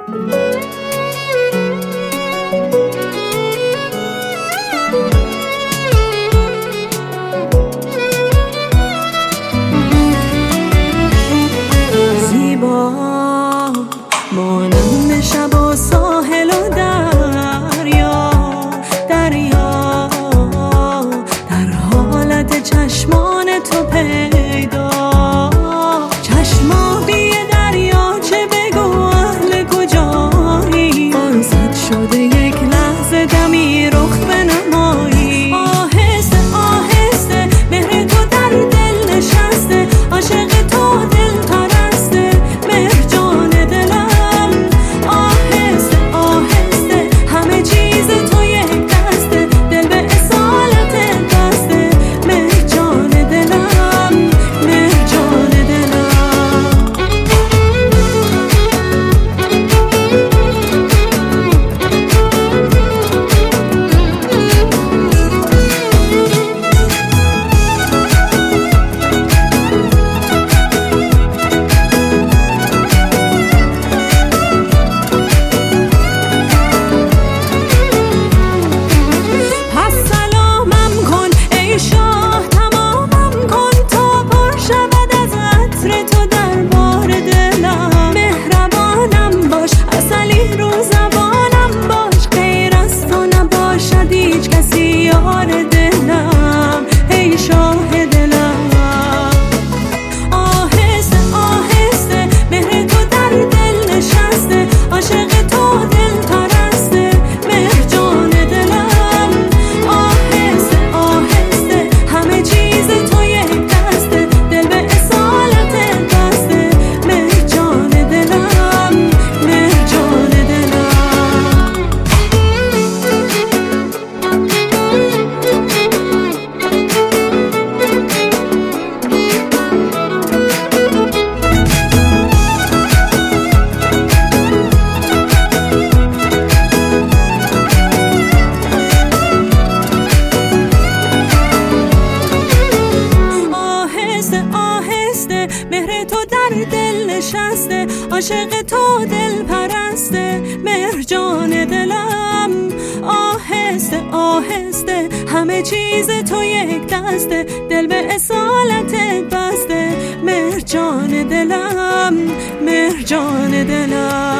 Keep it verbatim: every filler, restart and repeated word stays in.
زیبا مانند شب و ساحل و دریا دریا در حالت چشمان تو پیدا چشمابی دریا چه بگو اهل کجایی فرصت شده یک لحظه دمی رخ بنمایی آهسته آهسته مهر تو در دل نشسته عاشق تو دل پرسته مهر جان دلم آهسته آهسته همه چیز تو یک دسته دل به اصالت بسته مهر جان دلم مهر جان دلم پس سلامم کن ای شاه تمامم کن تا پر شود از عطر تو دربار دلم مهربانم باش عسلی رو زبانم باش غیر از تو نباشد هیچ کسی یار دلم ای شاه دلم آهسته آهسته مهر تو در دل نشسته عاشق تو دل پرسته مهر جان دلم آهسته آهسته همه چیز تو یک دسته دل به اصالت بسته مهر جان دلم مهر جان دلم آهسته آهسته مهر تو در دل نشسته عاشق تو دل پرسته مهر جان دلم آهسته آهسته همه چیز تو یک دسته دل به اصالتت بسته مهر جان دلم مهر جان دلم